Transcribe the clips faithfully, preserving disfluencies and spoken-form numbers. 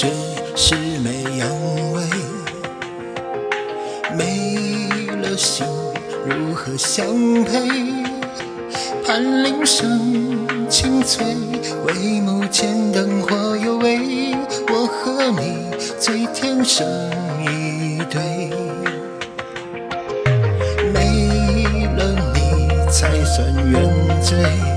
这是美阳痿，没了心如何相配？盼铃声清脆，帷幕前灯火幽微，我和你最天生一对。没了你才算原罪，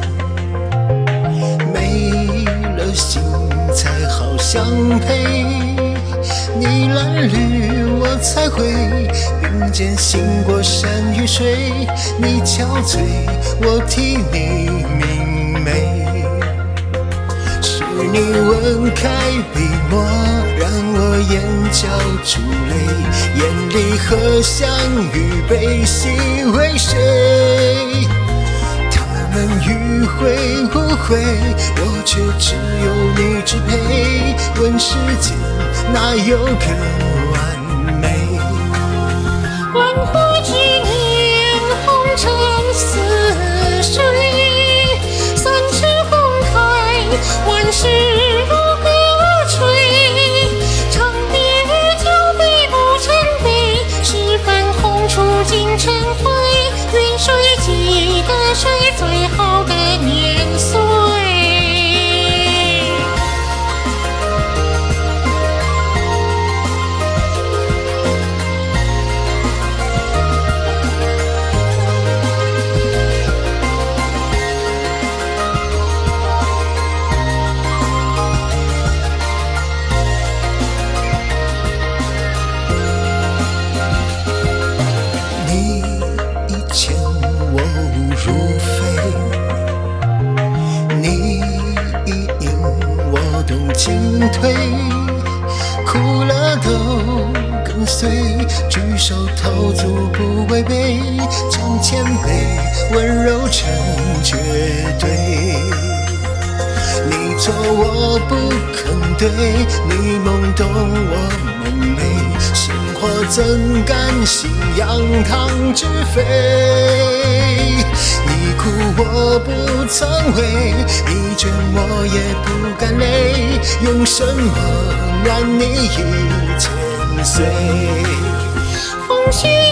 没了心才好相配。你蓝绿我才会并肩行过山与水，你憔悴我替你明媚。是你吻开笔墨，让我眼角出泪，眼里荷香与悲喜为谁？他们迂回无悔，我却只有你支配。问世间哪有更完美？ 万国之年，红尘似水，三尺红台，万事如歌吹。长别久别不成悲，十分红烛尽成灰。愿谁记得谁最好的年岁？ 进退，哭了都跟随，举手投足不违背，将谦卑温柔成绝对。你错我不肯对，你懵懂我蒙昧，星火怎敢信仰汤之非？你哭我不曾回，你倦我也不敢累，用什么暖你一千岁？ 风雪